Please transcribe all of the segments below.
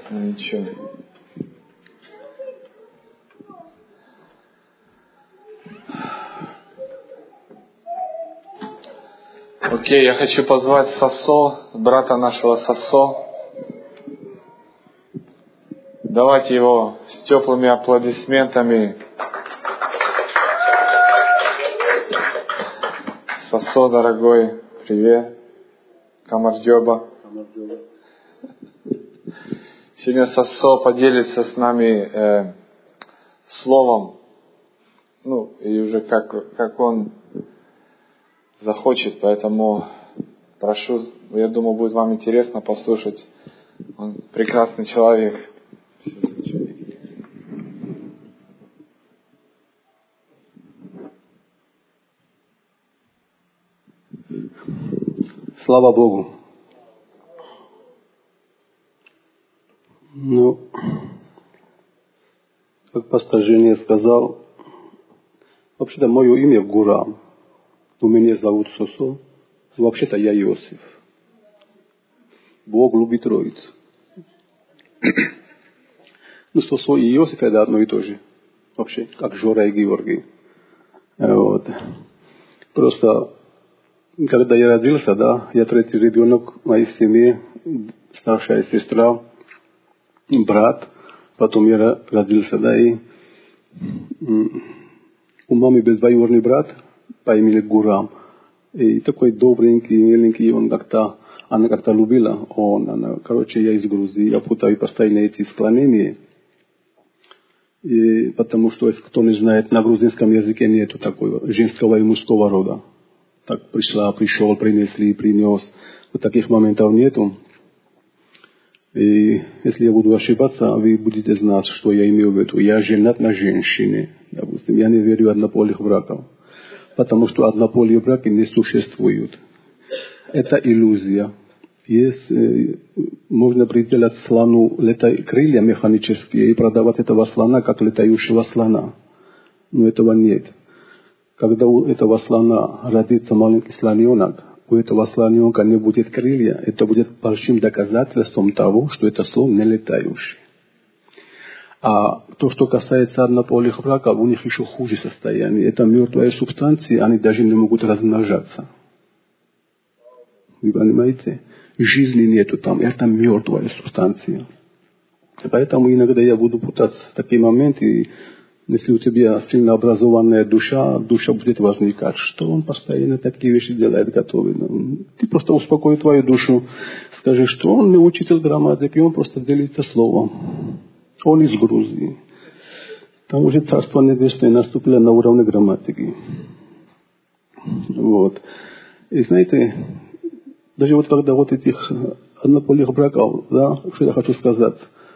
Ничего. Окей, я хочу позвать Сосо, брата нашего Сосо. Давайте его с теплыми аплодисментами. Сосо, дорогой, привет. Камарджоба. Сегодня Сосо поделится с нами словом. И уже как он захочет, поэтому прошу, я думаю, будет вам интересно послушать. Он прекрасный человек. Слава Богу. Как пастор Женя сказал, вообще-то мое имя Гурам. Меня зовут Сосо. Вообще-то я Иосиф. Бог любит Троицу. Сосо и Иосиф это одно и то же. Вообще, как Жора и Георгий. Просто, когда я родился, я третий ребенок в моей семье, старшая сестра, брат. Потом я родился, и у мамы бездвоюродный брат по имени Гурам. И такой добренький, миленький, она как-то любила. Я из Грузии, я путаю постоянно эти склонения. И потому что, если кто не знает, на грузинском языке нету такого женского и мужского рода. Так пришел, принесли, принес. Вот таких моментов нету. И если я буду ошибаться, вы будете знать, что я имею в виду. Я женат на женщине. Допустим, я не верю в однополых браков. Потому что однополые браки не существуют. Это иллюзия. Можно приделать слону крылья механические и продавать этого слона как летающего слона. Но этого нет. Когда у этого слона родится маленький слоненок, у этого слоненка не будет крылья, это будет большим доказательством того, что это слон не летающий. А то, что касается однополых браков, у них еще хуже состояние. Это мертвые субстанции, они даже не могут размножаться. Вы понимаете? Жизни нету там, это мертвая субстанция. Поэтому иногда я буду путать такие моменты. Если у тебя сильно образованная душа будет возникать, что он постоянно такие вещи делает, готовый. Ты просто успокой твою душу, скажи, что он не учитель грамматики, он просто делится словом. Он из Грузии. Там уже Царство Небесное наступило на уровне грамматики. И знаете, даже когда этих однополых браков, что я хочу сказать.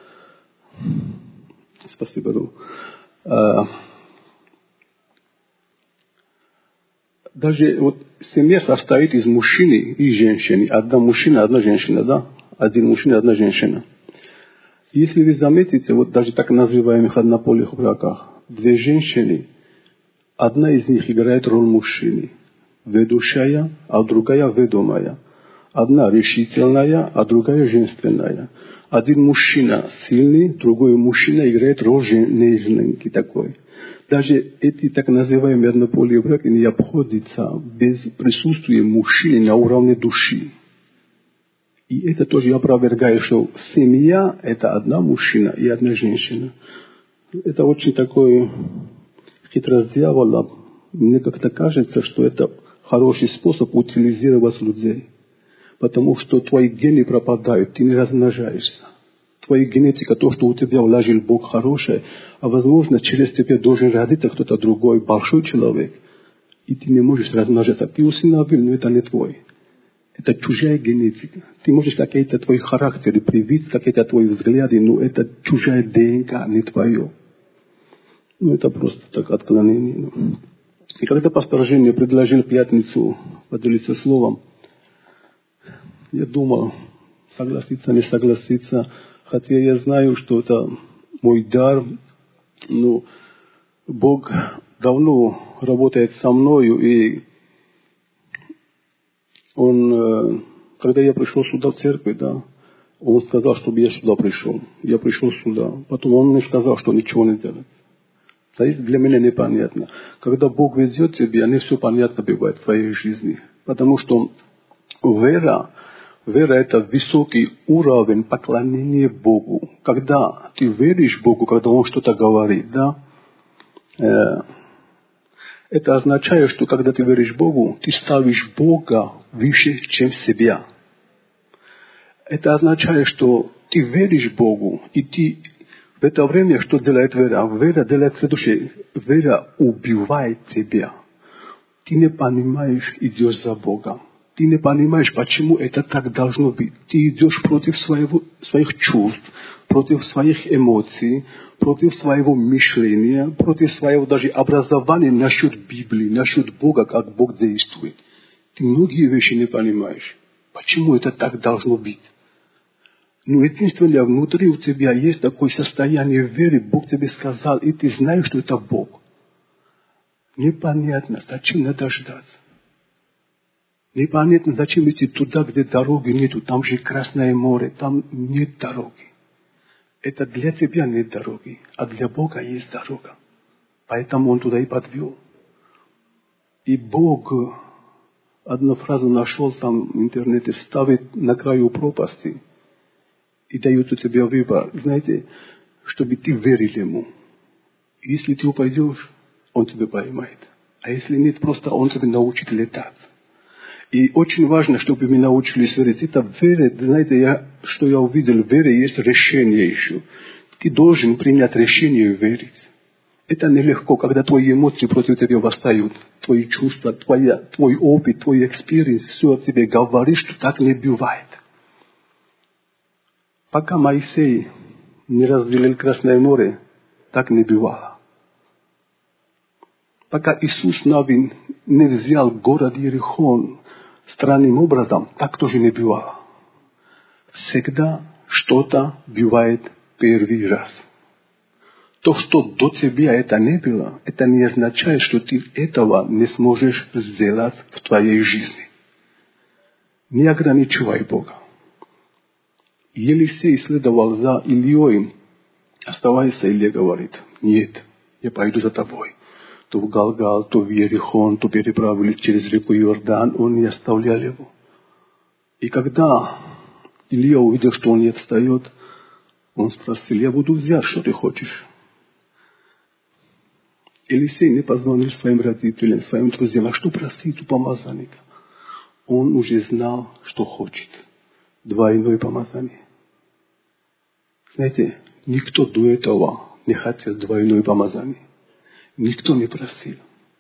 Спасибо. Даже семья состоит из мужчины и женщины. Одна мужчина, одна женщина, Один мужчина, одна женщина. Если вы заметите, даже так называемых однополых браках, две женщины, одна из них играет роль мужчины, ведущая, а другая ведомая. Одна решительная, а другая женственная. Один мужчина сильный, другой мужчина играет роль нежненький такой. Даже эти так называемые однополые браки не обходятся без присутствия мужчины на уровне души. И это тоже опровергает, что семья – это одна мужчина и одна женщина. Это очень такой хитрость дьявола. Мне как-то кажется, что это хороший способ утилизировать людей. Потому что твои гены пропадают, ты не размножаешься. Твоя генетика, то, что у тебя вложил Бог хорошее, а возможно, через тебя должен родиться кто-то другой, большой человек. И ты не можешь размножаться. Ты усыновил, но это не твой. Это чужая генетика. Ты можешь какие-то твои характеры привить, какие-то твои взгляды, но это чужая ДНК, не твое. Это просто так отклонение. И когда пастор Женя предложил пятницу поделиться словом, я думал, согласиться, не согласиться, хотя я знаю, что это мой дар, но Бог давно работает со мною, и Он, когда я пришел сюда в церковь, Он сказал, чтобы я сюда пришел. Я пришел сюда. Потом он мне сказал, что ничего не делать. То есть для меня непонятно. Когда Бог ведет тебя, не все понятно бывает в твоей жизни. Потому что вера это высокий уровень поклонения Богу. Когда ты веришь Богу, когда Он что-то говорит, да, это означает, что когда ты веришь Богу, ты ставишь Бога выше, чем себя. Это означает, что ты веришь Богу, и ты в это время, что делает вера? Вера делает следующее. Вера убивает тебя. Ты не понимаешь, идешь за Богом. Ты не понимаешь, почему это так должно быть. Ты идешь против своих чувств, против своих эмоций, против своего мышления, против своего даже образования насчет Библии, насчет Бога, как Бог действует. Ты многие вещи не понимаешь. Почему это так должно быть? Но единственное, внутри у тебя есть такое состояние веры, Бог тебе сказал, и ты знаешь, что это Бог. Непонятно, зачем надо ждать. Непонятно, зачем идти туда, где дороги нету, там же Красное море, там нет дороги. Это для тебя нет дороги, а для Бога есть дорога. Поэтому Он туда и подвел. И Бог, одну фразу нашел там в интернете, ставит на краю пропасти и дает у тебя выбор, знаете, чтобы ты верил Ему. Если ты упадешь, Он тебя поймает. А если нет, просто Он тебя научит летать. И очень важно, чтобы мы научились верить. Это вера, знаете, что я увидел, в вере есть решение еще. Ты должен принять решение верить. Это нелегко, когда твои эмоции против тебя восстают. Твои чувства, твой опыт, твой экспириенс, все о тебе говорит, что так не бывает. Пока Моисей не разделил Красное море, так не бывало. Пока Иисус Навин не взял город Иерихон странным образом, так тоже не бывало. Всегда что-то бывает первый раз. То, что до тебя это не было, это не означает, что ты этого не сможешь сделать в твоей жизни. Не ограничивай Бога. Елисей следовал за Ильей, оставайся, Илья говорит, нет, я пойду за тобой. То в Галгал, то в Иерихон, то переправились через реку Иордан, он не оставлял его. И когда Илья увидел, что он не отстает, он спросил, я буду взять, что ты хочешь. Елисей не позвонил своим родителям, своим друзьям, а что просить у помазанника? Он уже знал, что хочет. Двойное помазание. Знаете, никто до этого не хотел двойное помазание. Никто не просил.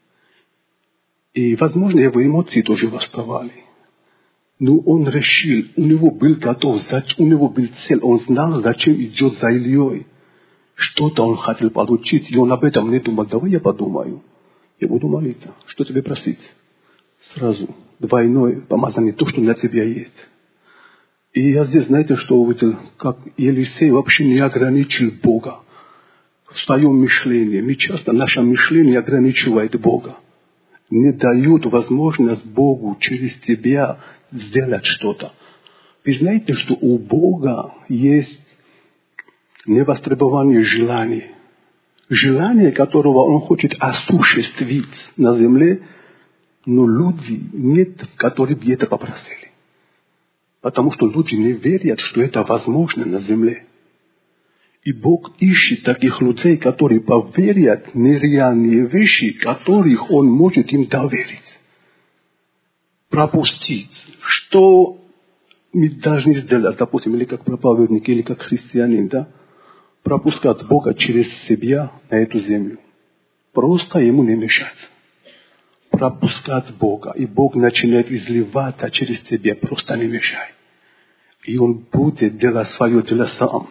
И, возможно, его эмоции тоже восставали. Но он решил, у него был готов, у него был цель, он знал, зачем идет за Ильей. Что-то он хотел получить, и он об этом не думал. Давай я подумаю. Я буду молиться. Что тебе просить? Сразу. Двойное помазание, то, что на тебя есть. И я здесь, знаете, что увидел? Как Елисей вообще не ограничил Бога в своем мышлении. Мы часто наше мышление ограничивает Бога. Не дают возможность Богу через тебя сделать что-то. Вы знаете, что у Бога есть невостребованное желание. Желание, которого Он хочет осуществить на земле, но люди нет, которые бы это попросили. Потому что люди не верят, что это возможно на земле. И Бог ищет таких людей, которые поверят в нереальные вещи, которых Он может им доверить. Пропустить. Что мы должны сделать, допустим, или как проповедник, или как христианин, да? Пропускать Бога через себя на эту землю. Просто Ему не мешать. Пропускать Бога. И Бог начинает изливаться через тебя. Просто не мешай. И Он будет делать свое дело сам.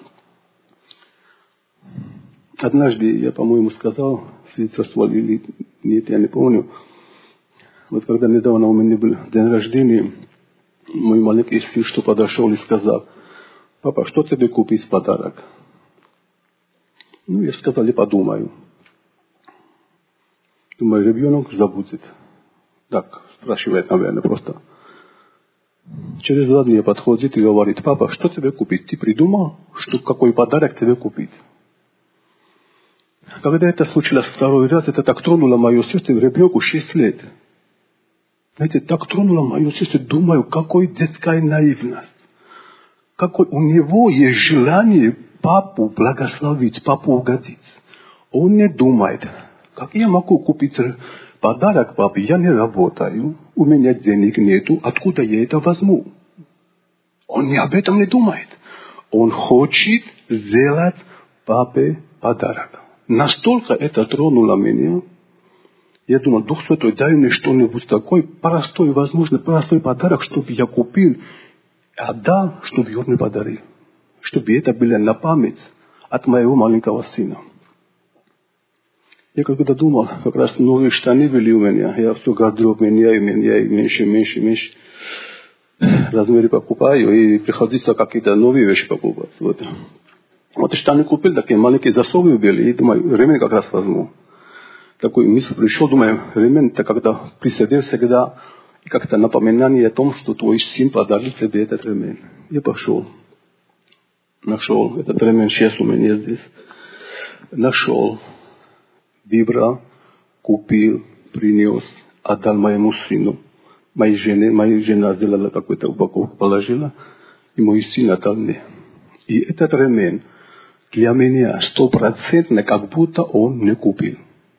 Однажды я, по-моему, сказал, свидетельствовал или нет, я не помню. Вот когда недавно у меня был день рождения, мой маленький сын что подошел и сказал, папа, что тебе купить в подарок? Ну, я сказал, я подумаю. Думаю, ребенок забудет. Так, спрашивает, наверное, просто. Через 2 дня подходит и говорит: папа, что тебе купить? Ты придумал, какой подарок тебе купить? Когда это случилось второй раз, это так тронуло мое сердце, ребенку 6 лет. Знаете, так тронуло мое сердце, думаю, какой детская наивность. Какой у него есть желание папу благословить, папу угодить. Он не думает, как я могу купить подарок папе, я не работаю, у меня денег нету, откуда я это возьму? Он не об этом не думает. Он хочет сделать папе подарок. Настолько это тронуло меня. Я думал, Дух Святой, дай мне что-нибудь такой простой, возможно, простой подарок, чтобы я купил, отдал, чтобы он мне подарил. Чтобы это было на память от моего маленького сына. Я когда думал, как раз новые штаны были у меня, я все гардероб меняю, меньше. Размеры покупаю, и приходится какие-то новые вещи покупать. Вот штаны купил, такие маленькие засовы были, и думаю, ремень как раз возьму. Такой мысль пришел, думаю, ремень, это когда при себе всегда, и как-то напоминание о том, что твой сын подарил тебе этот ремень. Я пошел, нашел этот ремень, сейчас у меня здесь. Нашел, выбрал, купил, принес, отдал моему сыну. Моя жена сделала какую-то упаковку, положила, и мой сын отдал мне. И этот ремень для меня 100% как будто он не купил.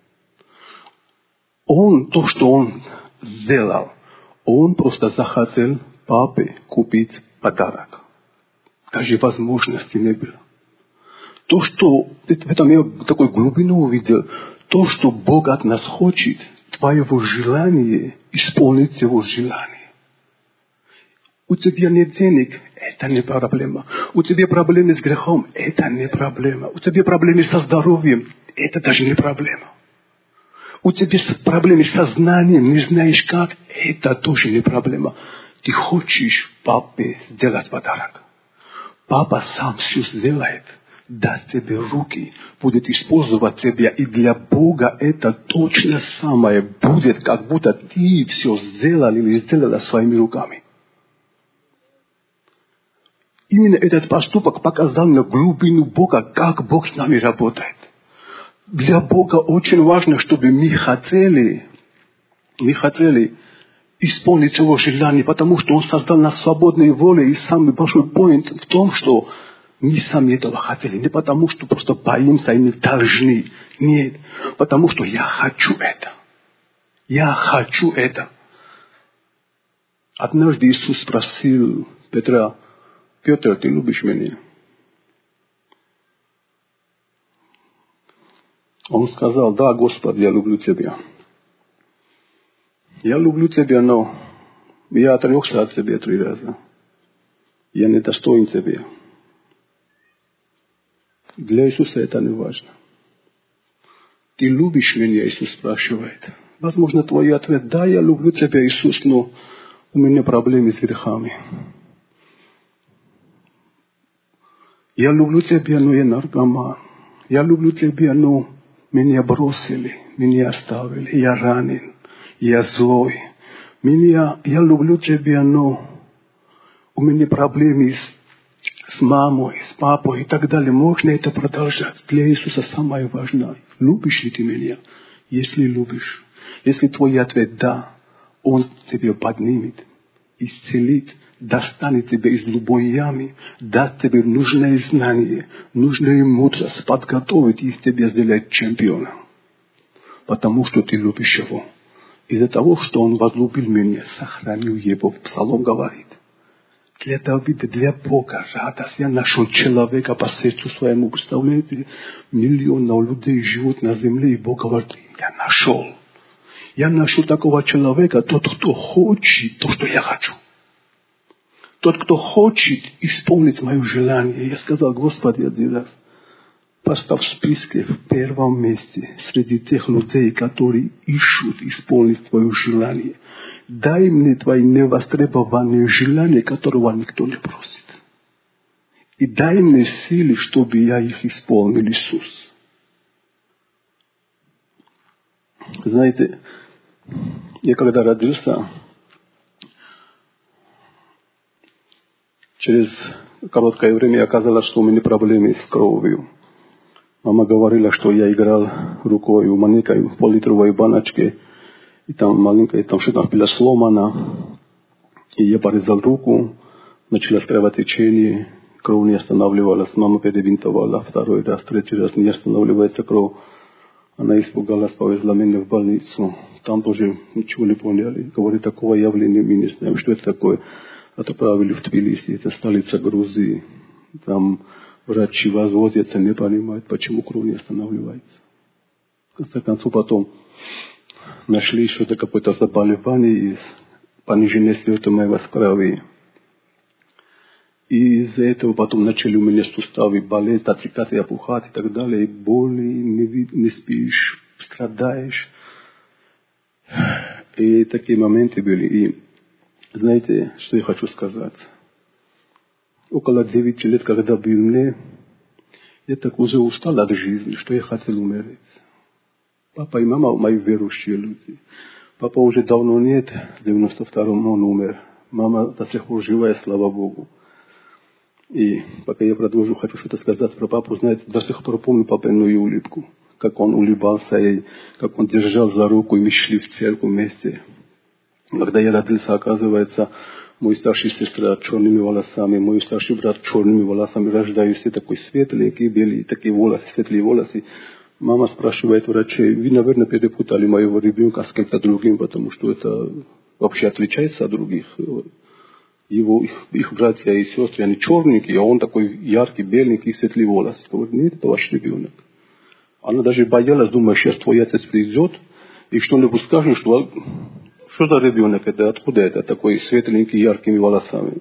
То, что он сделал, он просто захотел папе купить подарок. Даже возможности не было. То, что в этом я такой глубину увидел, то, что Бог от нас хочет, твоего желания, исполнить его желание. У тебя нет денег, это не проблема. У тебя проблемы с грехом, это не проблема. У тебя проблемы со здоровьем, это даже не проблема. У тебя проблемы с сознанием, не знаешь как, это тоже не проблема. Ты хочешь папе сделать подарок. Папа сам все сделает, даст тебе руки, будет использовать тебя. И для Бога это точно самое будет, как будто ты все сделал или сделала своими руками. Именно этот поступок показал мне глубину Бога, как Бог с нами работает. Для Бога очень важно, чтобы мы хотели исполнить его желание, потому что Он создал нас свободной волей, и самый большой поинт в том, что мы сами этого хотели. Не потому, что просто боимся и не должны. Нет, потому что я хочу это. Я хочу это. Однажды Иисус спросил Петра: Петр, ты любишь меня? Он сказал: да, Господи, я люблю тебя. Я люблю тебя, но я отрекся от тебя 3 раза. Я не достоин тебя. Для Иисуса это не важно. Ты любишь меня, Иисус спрашивает. Возможно, твой ответ: да, я люблю тебя, Иисус, но у меня проблемы с грехами. Я люблю тебя, но я наркоман. Я люблю тебя, но меня бросили, меня оставили, я ранен, я злой. Я люблю тебя, но у меня проблемы с мамой, с папой и так далее. Можно это продолжать. Для Иисуса самое важное: любишь ли ты меня? Если любишь, если твой ответ да, Он тебя поднимет, исцелит, достанет тебя из любой ямы, даст тебе нужное знание, нужную мудрость, подготовит и из тебя сделает чемпиона. Потому что ты любишь Его. Из-за того, что Он возлюбил меня, сохранил Его. Псалом говорит: для Давида, для Бога радость. Я нашел человека по сердцу своему. Представляете, миллионов людей живут на земле, и Бог говорит: я нашел. Я нашел такого человека, тот, кто хочет то, что я хочу. Тот, кто хочет исполнить мое желание. Я сказал: Господи, один раз поставь в списке в первом месте среди тех людей, которые ищут исполнить твое желание. Дай мне твои невостребованные желания, которого никто не просит. И дай мне силы, чтобы я их исполнил, Иисус. Знаете, я когда родился, Через короткое время оказалось, что у меня проблемы с кровью. Мама говорила, что я играл рукой в маленькой пол-литровой баночке, и там маленькая, там что-то было сломано. И я порезал руку, началось кровотечение, кровь не останавливалась, мама перебинтовала второй раз, третий раз, не останавливается кровь. Она испугалась, повезла меня в больницу. Там тоже ничего не поняли. Говорит, такого явления мы не знаем, что это такое. Отправили в Тбилиси, это столица Грузии. Там врачи возводятся, не понимают, почему кровь не останавливается. В конце концов, потом нашли что-то, какое-то заболевание из понижения свертываемого в крови. И из-за этого потом начали у меня суставы болеть, отекать, опухать и так далее. И боли, не спишь, страдаешь. И такие моменты были. И знаете, что я хочу сказать? Около 9 лет, когда был мне, я так уже устал от жизни, что я хотел умереть. Папа и мама мои верующие люди. Папа уже давно нет, в 92-м он умер. Мама до сих пор живая, слава Богу. И пока я продолжу, хочу что-то сказать про папу. Знаете, до сих пор помню папину улыбку. Как он улыбался, и как он держал за руку, и мы шли в церковь вместе. Когда я родился, оказывается, мой старший сестра черными волосами, мой старший брат черными волосами, рождаюсь все такой светленький, белый, такие волосы, светлые волосы. Мама спрашивает врачей, вы, наверное, перепутали моего ребенка с кем-то другим, потому что это вообще отличается от других. Их братья и сестры, они черненькие, а он такой яркий, беленький, светлый волос. Говорит, нет, это ваш ребенок. Она даже боялась, думая, сейчас твой отец придет и что-нибудь скажет, что за ребенок это, откуда это, такой светленький, яркими волосами.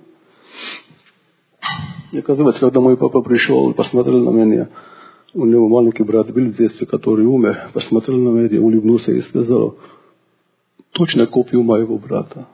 И оказывается, когда мой папа пришел, посмотрел на меня, у него маленький брат был в детстве, который умер, посмотрел на меня, улыбнулся и сказал, точно копию моего брата.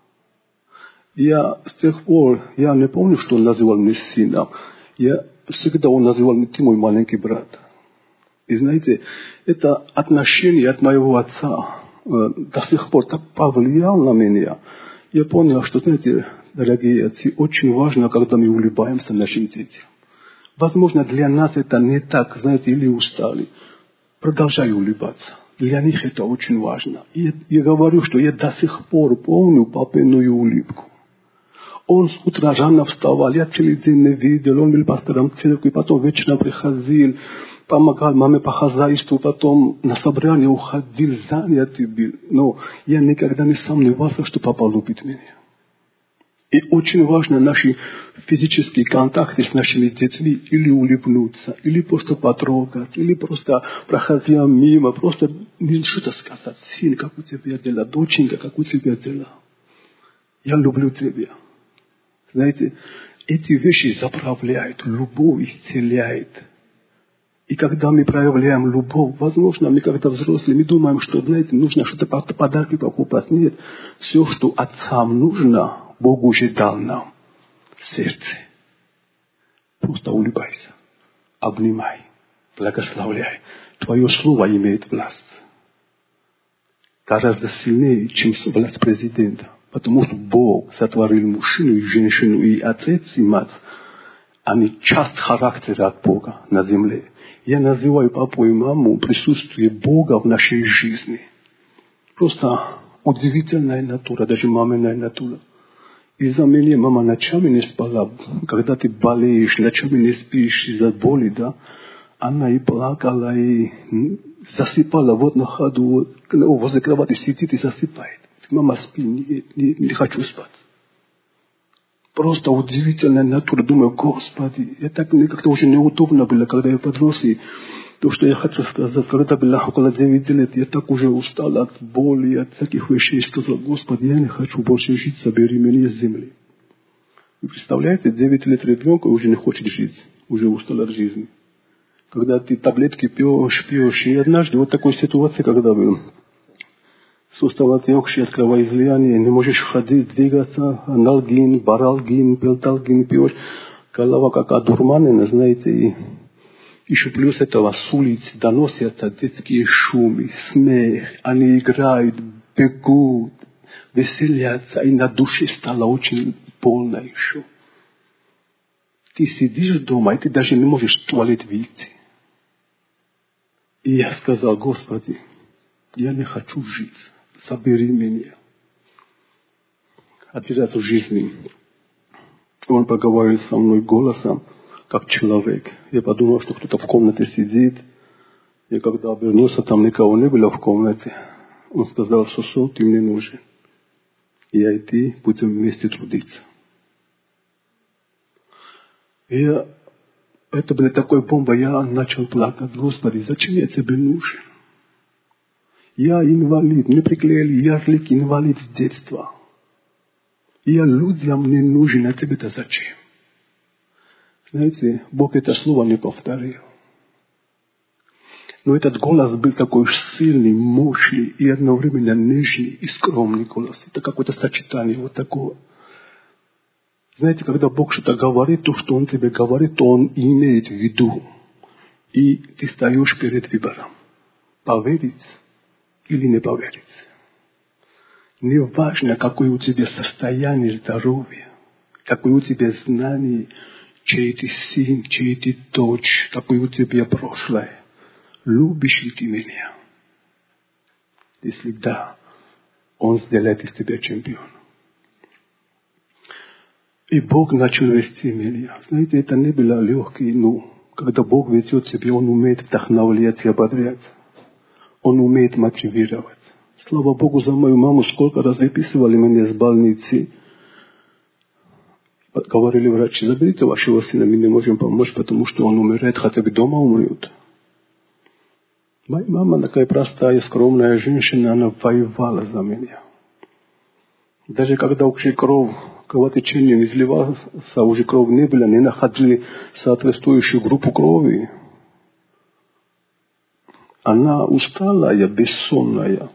Я с тех пор, я не помню, что он называл меня сыном. Всегда он называл меня, ты мой маленький брат. И знаете, это отношение от моего отца до сих пор так повлияло на меня. Я понял, что, знаете, дорогие отцы, очень важно, когда мы улыбаемся нашим детям. Возможно, для нас это не так, знаете, или устали. Продолжай улыбаться. Для них это очень важно. И я говорю, что я до сих пор помню папину улыбку. Он с утра рано вставал, я целый день не видел, он был пастором церкви, потом вечером приходил, помогал маме по хозяйству, потом на собрание уходил, занятый был. Но я никогда не сомневался, что папа любит меня. И очень важно наши физические контакты с нашими детьми или улыбнуться, или просто потрогать, или просто проходя мимо, просто что-то сказать. Сын, как у тебя дела? Доченька, как у тебя дела? Я люблю тебя. Знаете, эти вещи заправляют, любовь исцеляет. И когда мы проявляем любовь, возможно, мы когда взрослые, мы думаем, что, знаете, нужно что-то подарки покупать. Нет, все, что отцам нужно, Бог уже дал нам в сердце. Просто улыбайся, обнимай, благословляй. Твое слово имеет власть. Гораздо сильнее, чем власть президента. Потому что Бог сотворил мужчину и женщину, и отец, и мать. Они часть характера от Бога на земле. Я называю папу и маму присутствие Бога в нашей жизни. Просто удивительная натура, даже маминая натура. Из-за меня мама ночами не спала. Когда ты болеешь, ночами не спишь из-за боли, да? Она и плакала, и засыпала вот на ходу, возле кровати сидит и засыпает. Мама, спи, не хочу спать. Просто удивительная натура. Думаю, Господи, я так мне как-то уже неудобно было, когда я подрос. И то, что я хочу сказать, когда было около 9 лет, я так уже устал от боли, от всяких вещей. Сказал, Господи, я не хочу больше жить, собери меня с земли. Вы представляете, 9 лет ребенка уже не хочет жить, уже устал от жизни. Когда ты таблетки пьешь, и однажды вот такой ситуации, когда был. Сустав отекший от кровоизлияния, не можешь ходить, двигаться, аналгин, баралгин, пелталгин пьешь, голова как одурманена, знаете, и еще плюс этого с улиц доносятся детские шумы, смех, они играют, бегут, веселятся, и на душе стало очень больно еще. Ты сидишь дома, и ты даже не можешь в туалет выйти. И я сказал: Господи, я не хочу жить. Собери меня. Один раз в жизни он поговорил со мной голосом, как человек. Я подумал, что кто-то в комнате сидит. И когда обернулся, там никого не было в комнате. Он сказал: Сусо, ты мне нужен. Я и ты будем вместе трудиться. Это была такая бомба, я начал плакать: Господи, зачем я тебе нужен? Я инвалид, мне приклеили ярлык инвалид с детства. Я людям не нужен, а тебе-то зачем? Знаете, Бог это слово не повторил. Но этот голос был такой сильный, мощный и одновременно нежный и скромный голос. Это какое-то сочетание вот такого. Знаете, когда Бог что-то говорит, то, что Он тебе говорит, то Он имеет в виду. И ты стоишь перед выбором. Поверить или не поверить. Не важно, какое у тебя состояние здоровья, какое у тебя знание, чей ты сын, чей ты дочь, какое у тебя прошлое. Любишь ли ты меня? Если да, Он сделает из тебя чемпиона. И Бог начал вести меня. Знаете, это не было легко, когда Бог ведет тебя, Он умеет вдохновлять и ободрять. Он умеет мотивировать. Слава Богу за мою маму, сколько раз выписывали меня из больницы. Говорили врачи: заберите вашего сына, мы не можем помочь, потому что он умирает, хотя бы дома умрет. Моя мама такая простая, скромная женщина, она воевала за меня. Даже когда уже кровотечение изливалось, уже кровь не было, не находили соответствующую группу крови. Она усталая, бессонная,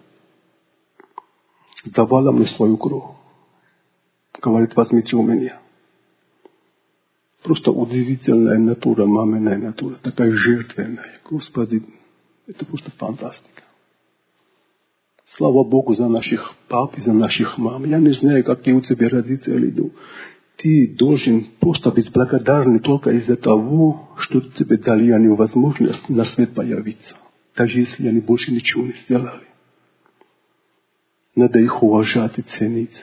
давала мне свою кровь. Говорит: возьмите у меня. Просто удивительная натура, маминая натура, такая жертвенная. Господи, это просто фантастика. Слава Богу за наших пап и за наших мам. Я не знаю, какие у тебя родители. Ты должен просто быть благодарен только из-за того, что тебе дали они возможность на свет появиться. Даже если они больше ничего не сделали. Надо их уважать и ценить.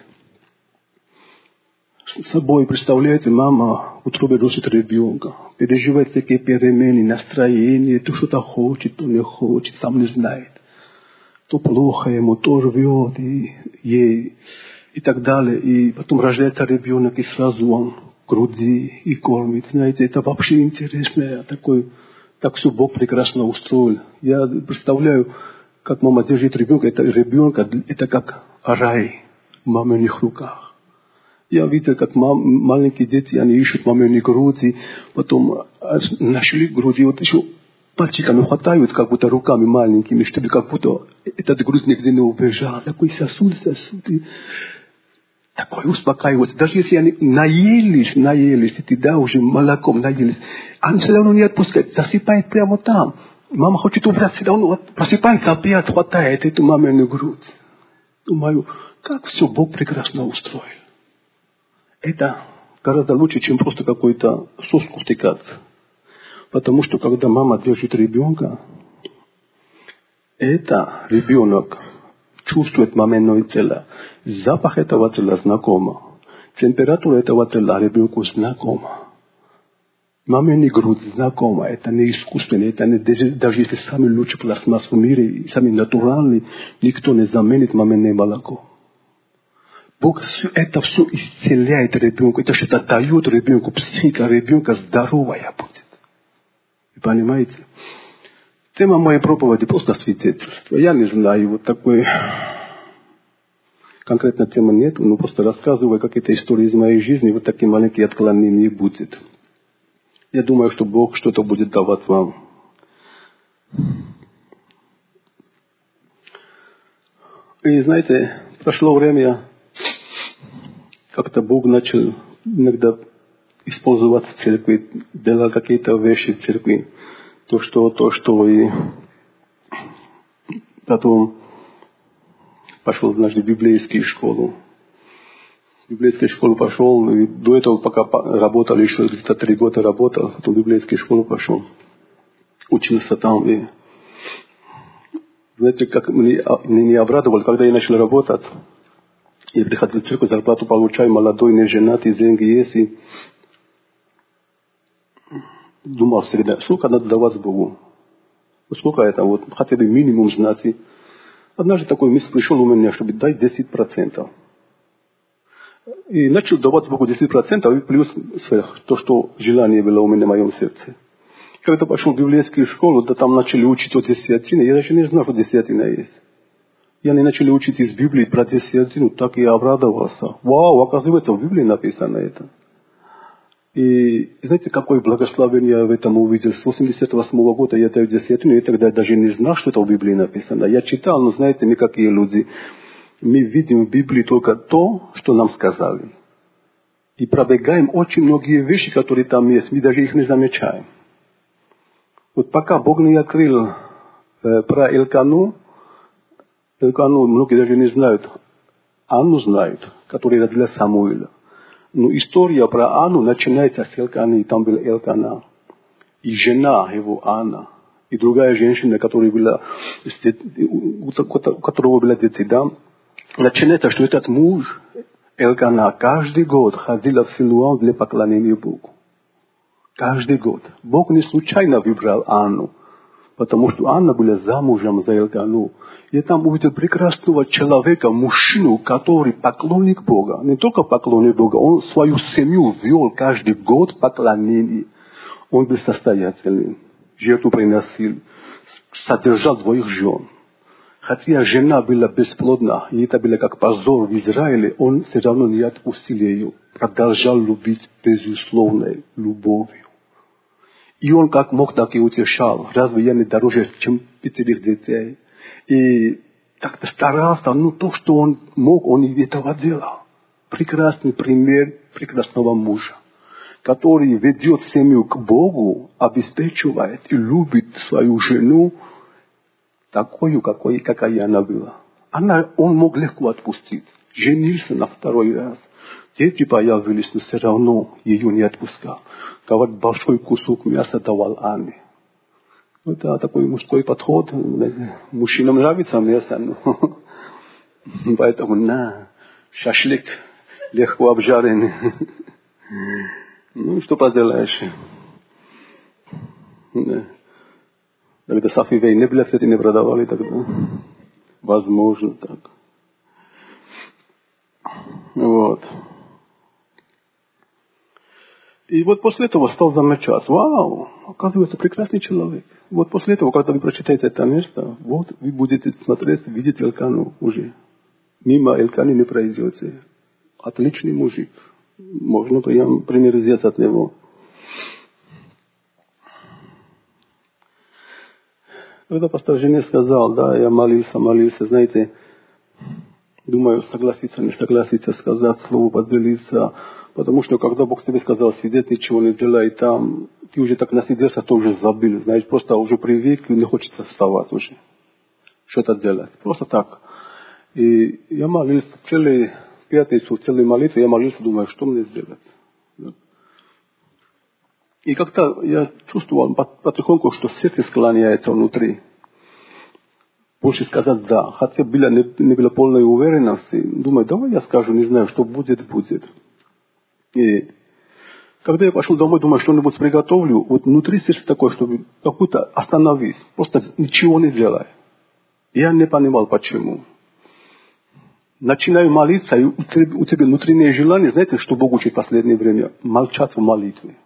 С собой, представляете, мама в утробе носит ребенка. Переживает такие перемены, настроение, то что-то хочет, то не хочет, сам не знает. То плохо ему, то рвет и так далее. И потом рождается ребенок, и сразу он в груди и кормит. Знаете, это вообще интересно. Так все Бог прекрасно устроил. Я представляю, как мама держит ребенка. Это как рай в маминых руках. Я видел, как маленькие дети, они ищут маминые груди, потом нашли груди, вот еще пальчиками хватают, как будто руками маленькими, чтобы как будто этот грудь нигде не убежал. Такой сосуд, и такой успокаивается. Даже если они наелись, и ты уже молоком наелись, они все равно не отпускают, засыпают прямо там. Мама хочет убрать, все равно просыпается, опять хватает эту мамину грудь. Думаю, как все Бог прекрасно устроил. Это гораздо лучше, чем просто какой-то соску втыкать. Потому что, когда мама держит ребенка, это ребенок чувствует маминое тело. Запах этого тела знакомо. Температура этого тела ребенку знакома. Маминая грудь знакома. Это не искусственно. Это не, даже если самый лучший пластмасс в мире, самый натуральный, никто не заменит маминое молоко. Бог это все исцеляет ребенку. Это что-то дает ребенку. Психика ребенка здоровая будет. Вы понимаете? Тема моей проповеди просто свидетельство. Я не знаю, вот такой конкретной темы нет. Но просто рассказываю какие-то истории из моей жизни. Вот такие маленькие отклонения будет. Я думаю, что Бог что-то будет давать вам. И знаете, прошло время. Как-то Бог начал иногда использовать в церкви, делал какие-то вещи в церкви. То, что и потом пошел, в библейскую школу. В библейскую школу пошел, и до этого пока работал, еще где-то 3 года работал, потом в библейскую школу пошел. Учился там, и знаете, как мне не обрадовало, когда я начал работать, я приходил в церковь, зарплату получаю, молодой, не женатый, деньги есть, и думал всегда, сколько надо давать Богу, сколько это, вот, хотя бы минимум знать. И однажды такой мысль пришел у меня, чтобы дать 10%. И начал давать Богу 10%, и плюс сверх, то, что желание было у меня в моем сердце. Когда пошел в библейскую школу, да там начали учить о десятине, я даже не знал, что десятина есть. И они начали учить из Библии про десятину, так я обрадовался. Вау, оказывается, в Библии написано это. И знаете, какое благословение я в этом увидел. С 88 года я даю десятину, и тогда даже не знал, что это в Библии написано. Я читал, но знаете, мы какие люди. Мы видим в Библии только то, что нам сказали. И пробегаем очень многие вещи, которые там есть, мы даже их не замечаем. Вот пока Бог не открыл про Элкану, многие даже не знают, Анну знают, которая родила Самуила. Но история про Анну начинается с Элканы, там был Элкана. И жена его, Анна, и другая женщина, у которого были дети, да, начинается, что этот муж, Элкана, каждый год ходил в Силуан для поклонения Богу. Каждый год. Бог не случайно выбрал Анну, потому что Анна была замужем за Элкану. Я там увидел прекрасного человека, мужчину, который поклонник Бога. Не только поклонник Бога, он свою семью вел каждый год поклонение. Он был состоятельным, жертву приносил, содержал 2 жен. Хотя жена была бесплодна, и это было как позор в Израиле, он все равно не отпустил ее. Продолжал любить безусловной любовью. И он как мог, так и утешал. Разве я не дороже, чем 5 детей? И так-то старался, но то, что он мог, он и этого делал. Прекрасный пример прекрасного мужа, который ведет семью к Богу, обеспечивает и любит свою жену, такую, какая она была. Он мог легко отпустить. Женился на 2 раз. Дети появились, но все равно ее не отпускал. Говорит, большой кусок мяса давал Анне. Это такой мужской подход. Мужчинам нравится мясо. Поэтому шашлык легко обжаренный. Ну, что поделаешь. Когда Сафивей не были, кстати, не продавали тогда. Возможно так. Вот. И вот после этого стал замечать, вау, оказывается, прекрасный человек. Вот после этого, когда вы прочитаете это место, вот вы будете смотреть, видеть Элкану уже. Мимо Элканы не пройдете. Отличный мужик. Можно пример взять от него. Когда пастор жене сказал, да, я молился, знаете, думаю, согласиться, не согласиться, сказать слово, поделиться. Потому что когда Бог тебе сказал сидеть, ничего не делай, там, ты уже так насиделся, то уже забыл, знаешь, просто уже привык, не хочется вставать уже. Что-то делать. Просто так. И я молился целую пятницу, целую молитву, я молился, думаю, что мне сделать. И как-то я чувствовал потихоньку, что сердце склоняется внутри. Больше сказать да. Хотя не было полной уверенности. Думаю, давай я скажу, не знаю, что будет, будет. И когда я пошел домой, думаю, что-нибудь приготовлю, вот внутри сердца такое, чтобы как-то остановись. Просто ничего не делай. Я не понимал, почему. Начинаю молиться, и у тебя внутреннее желание, знаете, что Бог учит в последнее время? Молчать в молитве.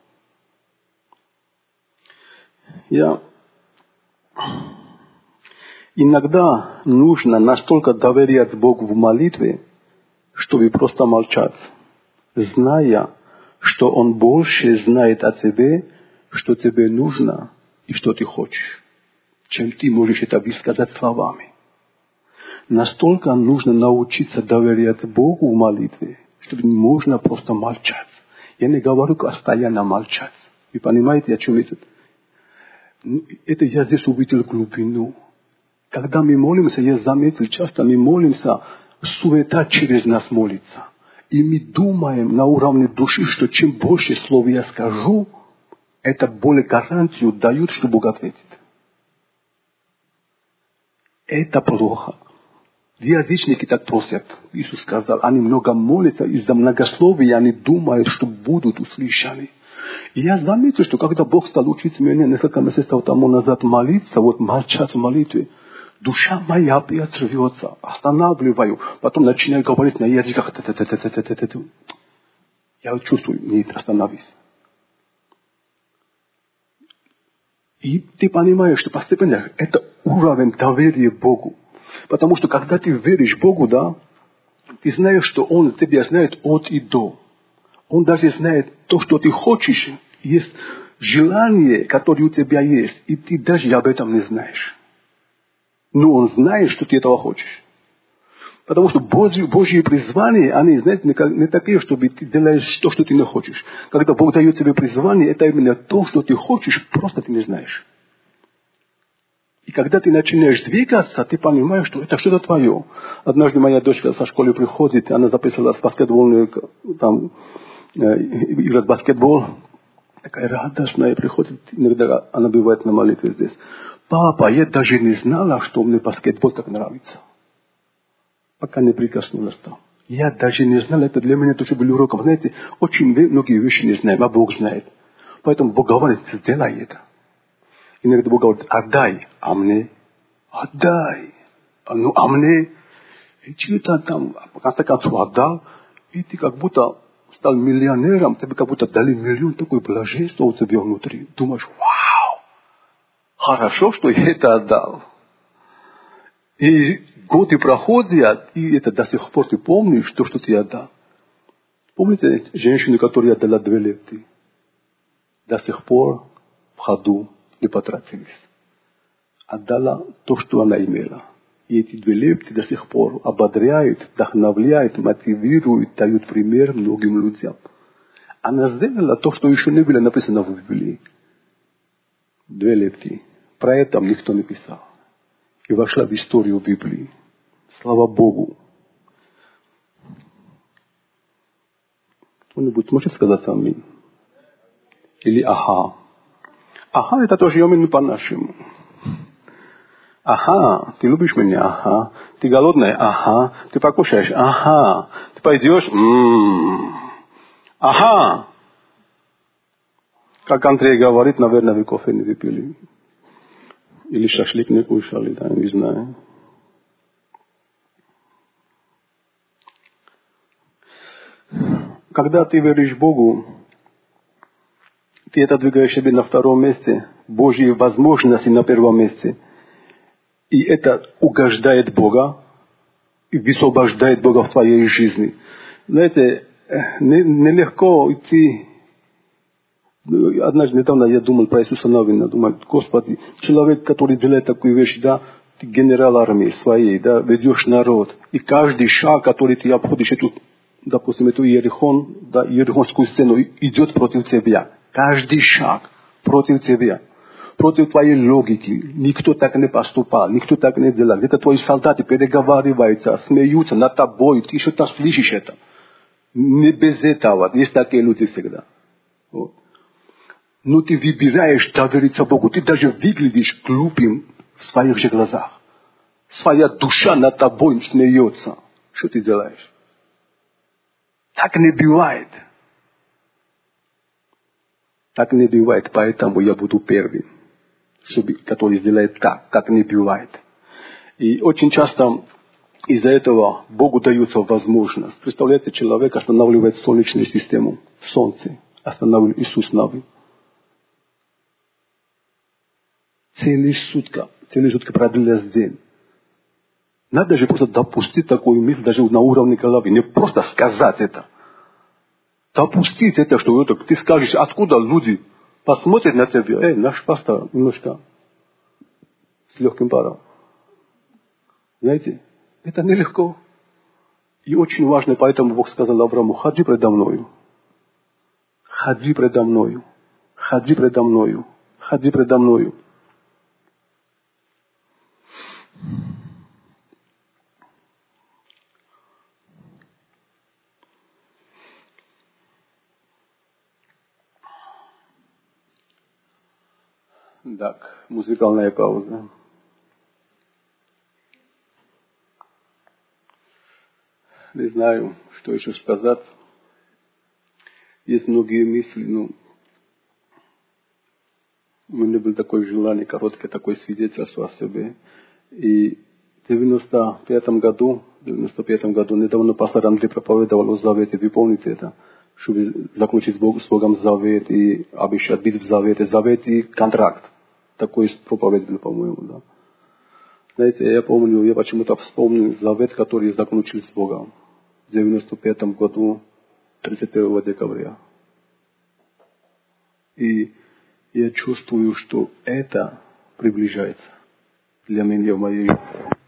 Иногда нужно настолько доверять Богу в молитве, чтобы просто молчать, зная, что Он больше знает о тебе, что тебе нужно и что ты хочешь, чем ты можешь это высказать словами. Настолько нужно научиться доверять Богу в молитве, чтобы можно просто молчать. Я не говорю постоянно молчать. Вы понимаете, о чем это? Это я здесь увидел глубину. Когда мы молимся, я заметил, часто мы молимся, суета через нас молится. И мы думаем на уровне души, что чем больше слов я скажу, это более гарантию дают, что Бог ответит. Это плохо. Язычники так просят. Иисус сказал, они много молятся, из-за многословия они думают, что будут услышаны. И я заметил, что когда Бог стал учить меня несколько месяцев тому назад молиться, вот молчать в молитве, душа моя опять рвется, останавливаю, потом начинаю говорить на языках. Я чувствую, нет, остановись. И ты понимаешь, что постепенно это уровень доверия Богу. Потому что когда ты веришь Богу, да, ты знаешь, что Он тебя знает от и до. Он даже знает то, что ты хочешь. Есть желание, которое у тебя есть, и ты даже об этом не знаешь. Но Он знает, что ты этого хочешь. Потому что Божьи призвания, они, знаете, не такие, чтобы ты делаешь то, что ты не хочешь. Когда Бог дает тебе призвание, это именно то, что ты хочешь, просто ты не знаешь. И когда ты начинаешь двигаться, ты понимаешь, что это что-то твое. Однажды моя дочка со школы приходит, она записалась в баскетбольную, там, играть в баскетбол. Такая радостная, приходит, иногда она бывает на молитве здесь. Папа, я даже не знала, что мне баскетбол так нравится. Пока не прикоснулась там. Я даже не знала, это для меня тоже был уроком. Знаете, очень многие вещи не знаем, а Бог знает. Поэтому Бог говорит, сделай это. Иногда Бог говорит, отдай, а мне? Отдай. Ну, а мне? И что-то там, в конце концов, отдал. И ты как будто стал миллионером, тебе как будто дали миллион, такое блаженство у тебя внутри. Думаешь, вау, хорошо, что я это отдал. И годы проходят, и это до сих пор ты помнишь то, что ты отдал. Помните женщину, которая отдала 2 лепты? До сих пор в ходу не потратились. Отдала то, что она имела. И эти 2 лепты до сих пор ободряют, вдохновляют, мотивируют, дают пример многим людям. Она сделала то, что еще не было написано в Библии. 2 лепты. Про это никто не писал. И вошла в историю Библии. Слава Богу. Кто-нибудь может сказать аминь? Или ага. Ага, это тоже именно по-нашему. Ага, ты любишь меня? Ага. Ты голодная? Ага. Ты покушаешь? Ага. Ты пойдешь? Ага. Как Андрей говорит, наверное, вы кофе не выпили. Или шашлык не кушали, да, не знаю. Когда ты веришь Богу, ты это двигаешь себе на 2-м месте, Божьи возможности на 1-м месте. И это угождает Бога и высвобождает Бога в твоей жизни. Знаете, нелегко идти. Однажды недавно я думал про Иисуса Навина. Думал, Господи, человек, который делает такую вещь, да, ты генерал армии своей, да, ведешь народ. И каждый шаг, который ты обходишь, эту, допустим, эту Иерихон, да, Иерихонскую стену, идет против тебя. Каждый шаг против тебя. Против твоей логики. Никто так не поступал, никто так не делал. Где-то твои солдаты переговариваются, смеются над тобой, ты что-то слышишь это. Не без этого. Есть такие люди всегда. Вот. Но ты выбираешь довериться Богу. Ты даже выглядишь глупым в своих же глазах. Своя душа над тобой смеется. Что ты делаешь? Так не бывает. Так не бывает, поэтому я буду первым, который сделает так, как не бывает. И очень часто из-за этого Богу дается возможность. Представляете, человек останавливает солнечную систему, солнце останавливает Иисус Навин. Целые сутки продлилась день. Надо же просто допустить такую мысль даже на уровне головы. Не просто сказать это. Допустить это, что ты скажешь, откуда люди посмотрят на тебя. Наш пастор немножко с легким паром. Знаете, это нелегко. И очень важно, поэтому Бог сказал Аврааму, ходи предо мною. Ходи предо мною. Ходи предо мною. Ходи предо мною. Так, музыкальная пауза. Не знаю, что еще сказать. Есть многие мысли, но у меня было такое желание, короткое такое свидетельство о себе. И в 95 году, недавно пастор Андрей проповедовал о завете, вы помните это? Чтобы заключить с Богом завет и обещать быть в завете. Завет и контракт. Такой проповедь был, по-моему, да. Знаете, я помню, я почему-то вспомнил завет, который заключил с Богом в 95 году, 31 декабря. И я чувствую, что это приближается для меня в моей жизни.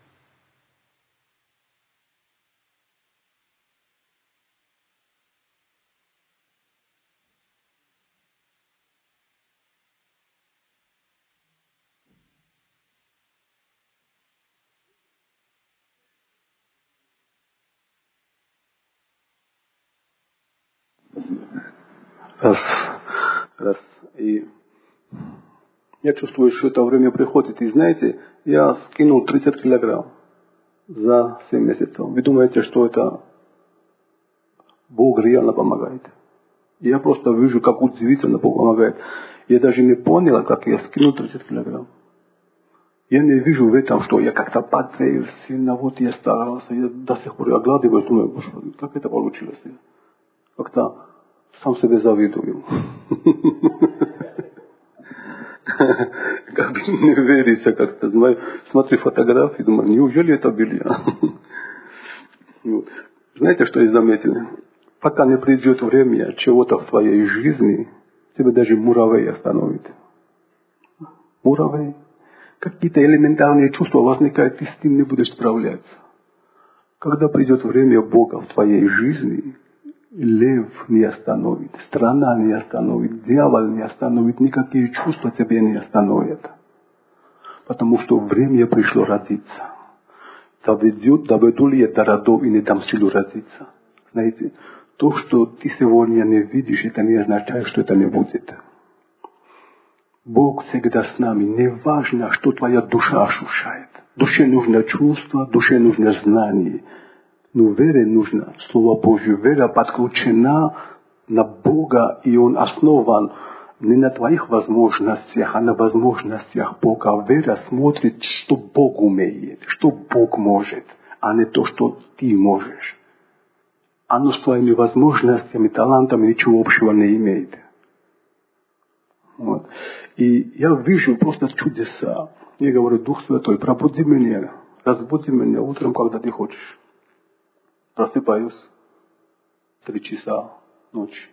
Раз. И я чувствую, что это время приходит. И знаете, я скинул 30 килограмм за 7 месяцев. Вы думаете, что это Бог реально помогает? Я просто вижу, как удивительно Бог помогает. Я даже не понял, как я скинул 30 килограмм. Я не вижу в этом, что я как-то потею сильно, вот я старался. Я до сих пор оглядываюсь, думаю, как это получилось? Как-то сам себе завидую. Как бы не верится как-то. Смотрю фотографии, думаю, неужели это был я? Знаете, что я заметил? Пока не придет время чего-то в твоей жизни, тебя даже муравей остановит. Муравей. Какие-то элементарные чувства возникают, ты с ним не будешь справляться. Когда придет время Бога в твоей жизни, лев не остановит, страна не остановит, дьявол не остановит, никакие чувства тебя не остановят. Потому что время пришло родиться. Доведу ли я до родов и не дам силу родиться? Знаете, то, что ты сегодня не видишь, это не означает, что это не будет. Бог всегда с нами. Не важно, что твоя душа ощущает. Душе нужно чувство, душе нужно знание. Но вере нужно Слово Божье. Вера подключена на Бога, и Он основан не на твоих возможностях, а на возможностях Бога. Вера смотрит, что Бог умеет, что Бог может, а не то, что ты можешь. Оно с твоими возможностями, талантами ничего общего не имеет. Вот. И я вижу просто чудеса. Я говорю, Дух Святой, пробуди меня, разбуди меня утром, когда ты хочешь. Просыпаюсь 3 часа ночи.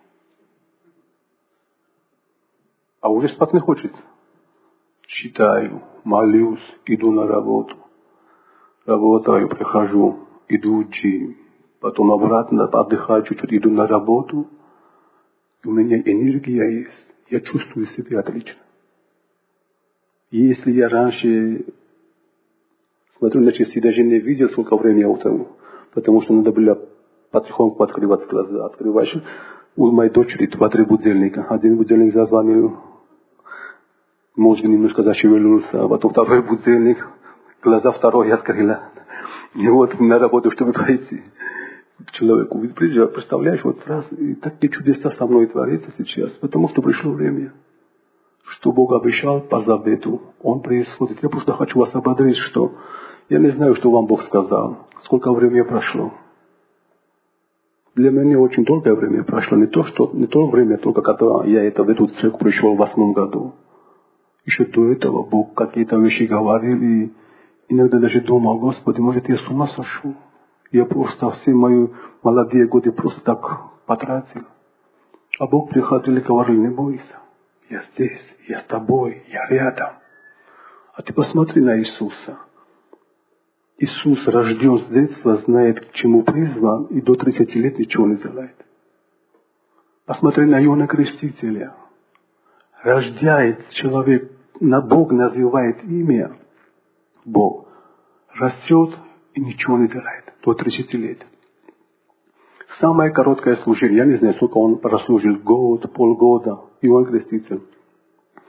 А уже спать не хочется. Читаю, молюсь, иду на работу. Работаю, прихожу, иду в джим. Потом обратно отдыхаю чуть-чуть, иду на работу. У меня энергия есть. Я чувствую себя отлично. Если я раньше смотрю на часы, даже не видел, сколько времени я утону, потому что надо было потихоньку открывать глаза. Открываешь. У моей дочери 2-3 будильника. Один будильник зазвонил, мозг немножко зашевелился, а потом второй будильник, глаза второй открыла. И вот на работу, чтобы пойти. Человеку, представляешь, вот раз, и такие чудеса со мной творятся сейчас, потому что пришло время. Что Бог обещал по завету, Он происходит. Я просто хочу вас ободрить, что я не знаю, что вам Бог сказал, сколько времени прошло. Для меня очень долгое время прошло. Не то время, только когда я в эту церковь пришел в 2008 году. Еще до этого Бог какие-то вещи говорил, и иногда даже думал, Господи, может, я с ума сошел? Я просто все мои молодые годы просто так потратил. А Бог приходил и говорил, не бойся. Я здесь, я с тобой, я рядом. А ты посмотри на Иисуса. Иисус рожден с детства, знает, к чему призван, и до 30 лет ничего не делает. Посмотри на Иоанна Крестителя. Рождает человек, Бог называет имя, Бог. Растет и ничего не делает до 30 лет. Самое короткое служение, я не знаю, сколько он прослужил, год, полгода, Иоанн Креститель.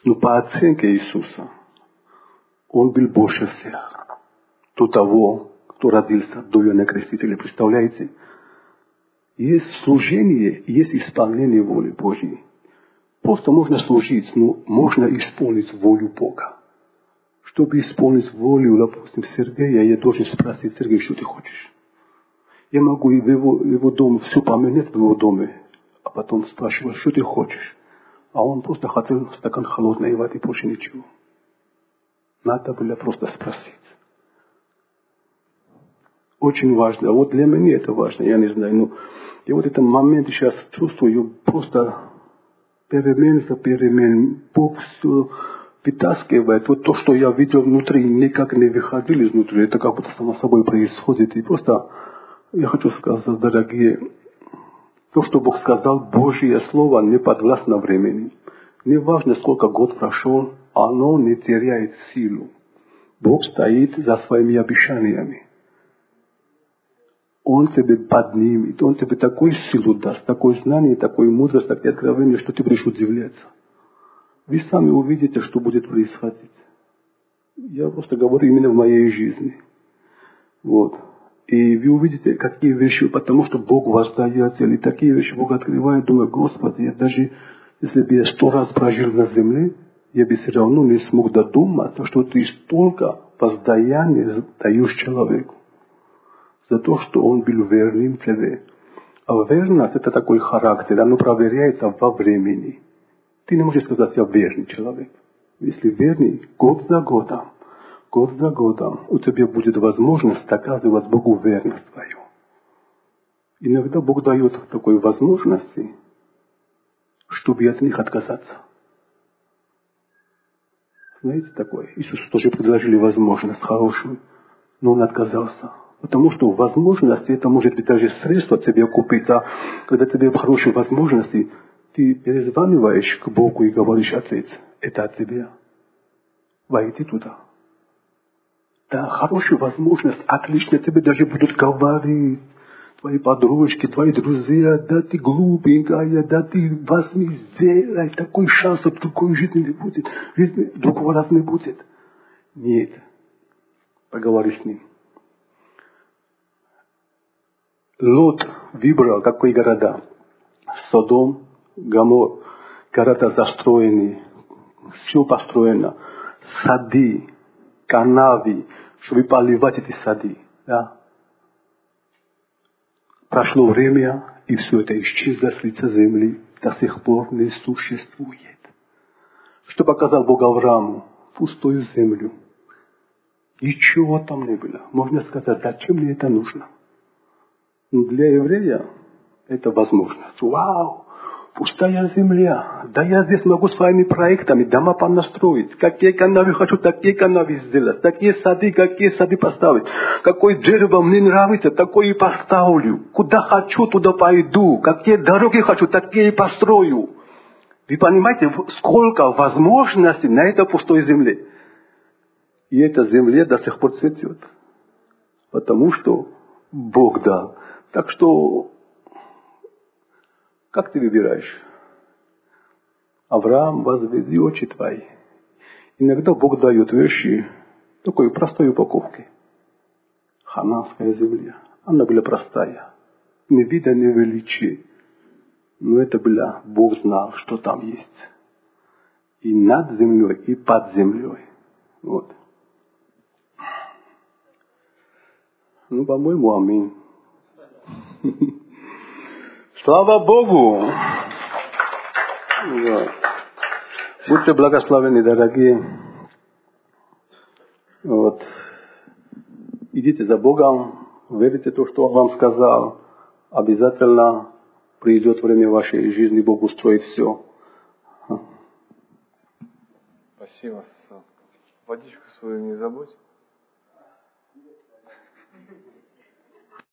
Но по оценке Иисуса, Он был больше всех. До того, кто родился до Иоанна Крестителя. Представляете? Есть служение, есть исполнение воли Божьей. Просто можно служить, но можно исполнить волю Бога. Чтобы исполнить волю, допустим, Сергея, я должен спросить: Сергей, что ты хочешь? Я могу и в его дом все поменять в его доме, а потом спрашивать: что ты хочешь? А он просто хотел стакан холодной воды, больше ничего. Надо было просто спросить. Очень важно. Вот для меня это важно, я не знаю. Но я вот этот момент сейчас чувствую, просто перемен за перемен. Бог все вытаскивает. Вот то, что я видел внутри, никак не выходило изнутри. Это как будто само собой происходит. И просто я хочу сказать, дорогие, то, что Бог сказал, Божье Слово не подвластно времени. Не важно, сколько год прошел, оно не теряет силу. Бог стоит за своими обещаниями. Он тебе поднимет, Он тебе такую силу даст, такое знание, такую мудрость, такое откровение, что ты будешь удивляться. Вы сами увидите, что будет происходить. Я просто говорю именно в моей жизни. Вот. И вы увидите, какие вещи, потому что Бог воздает, или такие вещи Бог открывает. Думаю: Господи, я даже, если бы я 100 раз прожил на земле, я бы все равно не смог додуматься, что ты столько воздаяния даешь человеку. За то, что он был верным тебе. А верность — это такой характер, оно проверяется во времени. Ты не можешь сказать: я верный человек. Если верный, год за годом, у тебя будет возможность доказывать Богу верность твою. Иногда Бог дает такой возможности, чтобы от них отказаться. Знаете такое? Иисусу тоже предложили возможность хорошую, но Он отказался. Потому что возможности, это может быть даже средство тебе купить. А когда тебе хорошие возможности, ты перезваниваешь к Богу и говоришь: Отец, это от тебя. Войди туда. Да, хорошая возможность, отлично, тебе даже будут говорить. Твои подружки, твои друзья: да ты глупенькая, да ты возьми, сделай, такой шанс, что другой жизни не будет, жизни другого раза не будет. Нет. Поговори с ним. Лот выбрал какие города? Содом, Гомор, города застроенные, все построено, сады, канавы, чтобы поливать эти сады. Да? Прошло время, и все это исчезло с лица земли, до сих пор не существует. Что показал Бог Аврааму? Пустую землю. Ничего там не было. Можно сказать: зачем мне это нужно? Для еврея это возможность. Вау! Пустая земля. Да я здесь могу своими проектами дома понастроить. Какие канавы хочу, такие канавы сделать. Такие сады, какие сады поставить. Какое дерево мне нравится, такое и поставлю. Куда хочу, туда пойду. Какие дороги хочу, такие и построю. Вы понимаете, сколько возможностей на этой пустой земле. И эта земля до сих пор цветет. Потому что Бог дал. Так что, как ты выбираешь? Авраам, возведи очи твои. Иногда Бог дает вещи такой простой упаковки. Хананская земля. Она была простая. Не вида, не величия. Но это было, Бог знал, что там есть. И над землей, и под землей. Вот. Ну, по-моему, аминь. Слава Богу! Будьте благословенны, дорогие. Вот. Идите за Богом, верите в то, что Он вам сказал. Обязательно придет время вашей жизни, Бог устроит все. Спасибо. Водичку свою не забудь.